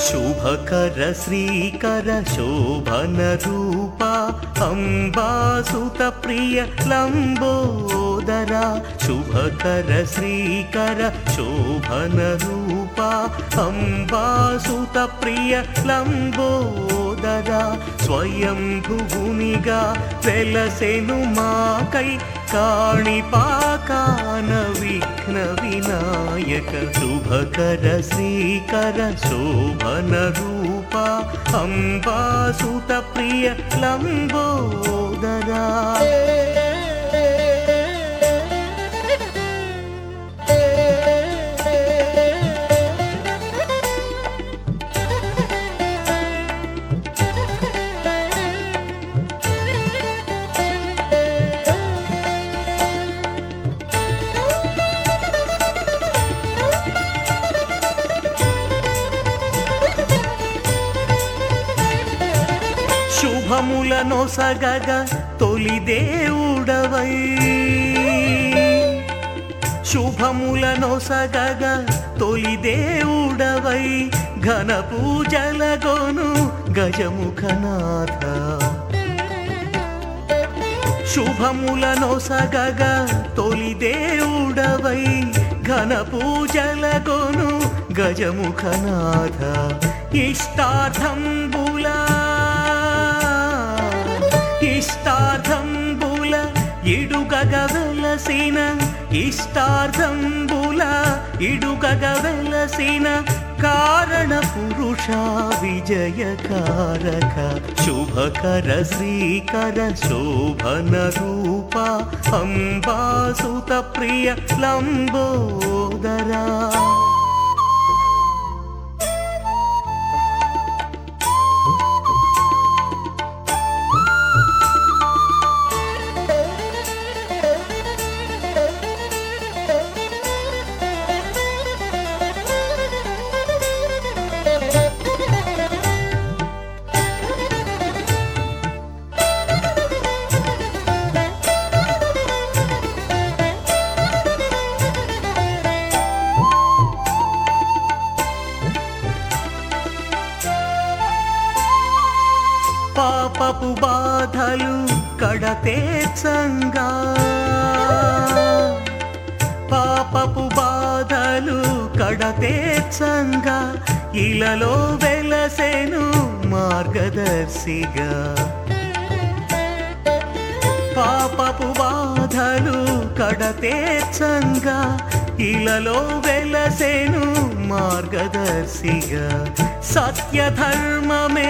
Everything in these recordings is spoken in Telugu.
शुभकर श्रीकर शोभन रूपा अंबासुत प्रिय लंबोदरा शुभकर श्रीकर शोभन रूपा अंबासुत प्रिय लंबोदरा स्वयं भुवुनिगा वेलसेनु माकै काणिपाकान विघ्न विनायक शुभकर श्रीकर शोभन रूपा अंबासुत प्रिय लंबोदरा శుభములను సగగ తొలి దేవుడవై శుభములను సగగ తొలి దేవుడవై ఘన పూజలగొను గజముఖనాథ శుభములను సగగ తొలి దేవుడవై ఘన పూజలగొను గజముఖనాథ ఇష్టార్థంబులా ఇష్టార్థంబుల ఇడుగగ వెలసిన ఇష్టార్థంబుల ఇడుగగ వెలసిన కారణ పురుష విజయకారక శుభకర శ్రీకర శోభన రూప అంబాసుత ప్రియ లంబోదరా పాపపు బాధలు కడతేర్చంగా పాపపు బాధలు కడతేర్చంగా ఇలలో వెలసెను మార్గదర్శిగా పాపపు బాధలు కడతేర్చంగా ఇలలో వెలసెను మార్గదర్శిగా సత్యధర్మమే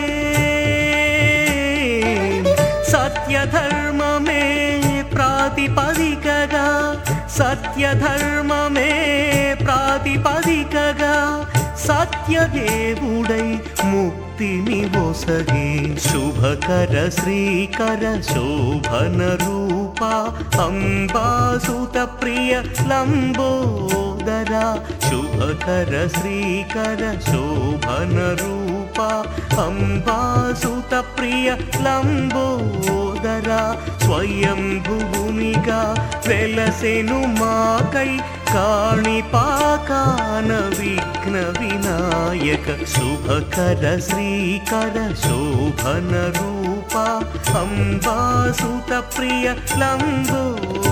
సత్యధర్మమే ప్రాతిపదికగా సత్యధర్మమే ప్రాతిపదికగా సత్యదేవుడై ముక్తిని ఒసగే శుభకర శ్రీకర శోభన రూప అంబాసుత ప్రియ లంబోదరా శుభకర శ్రీకర శోభన రూప అంబాసుత ప్రియ లంబోదరా స్వయం భువునిగా వెలసెను మాకై కాణిపాకాన విఘ్న వినాయక శుభకర శ్రీకర శోభన రూప అంబాసుత ప్రియ లంబో